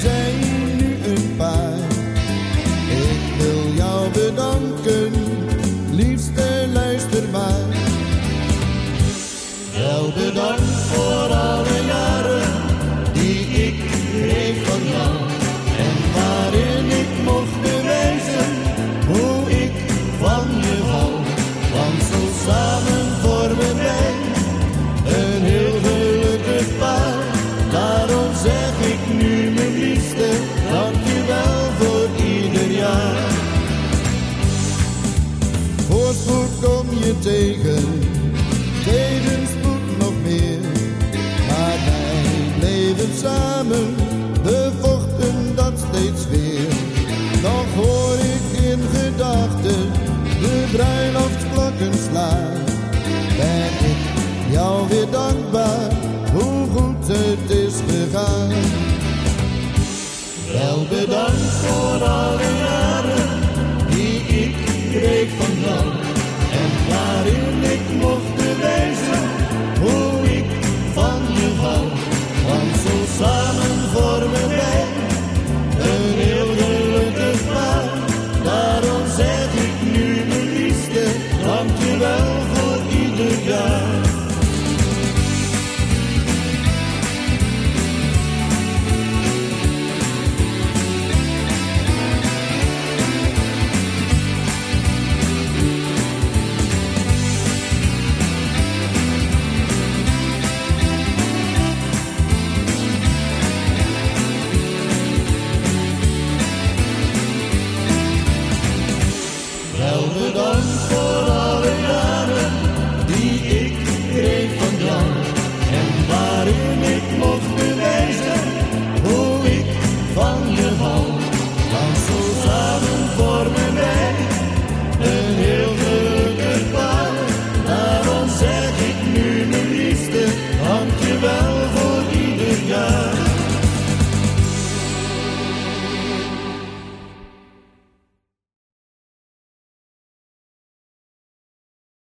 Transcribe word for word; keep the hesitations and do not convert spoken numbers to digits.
zijn nu een paar. Ik wil jou bedanken, liefste luister maar. Wel bedankt voor alle jaren die ik kreeg van jou. En waarin ik mocht bewijzen hoe ik van je hou. Want zo samen vormen wij een heel gelukkig paar. Daarom zeg ik nu mijn liefste, dank je wel voor ieder jaar. Voorspoed kom je tegen, tegenspoed nog meer. Maar wij bleven samen, we vochten dat steeds weer. Nog hoor ik in gedachten de bruiloftsklokken slaan. Ben ik jou weer dankbaar, hoe goed het is gegaan. Wel bedankt voor alle jaren die ik kreeg van jou. En waarin ik mocht bewijzen hoe ik van je hou. Want zo samen vormen wij een heel gelukkig paar. Daarom zeg ik nu mijn liefste, dank je wel voor ieder jaar. Wel bedankt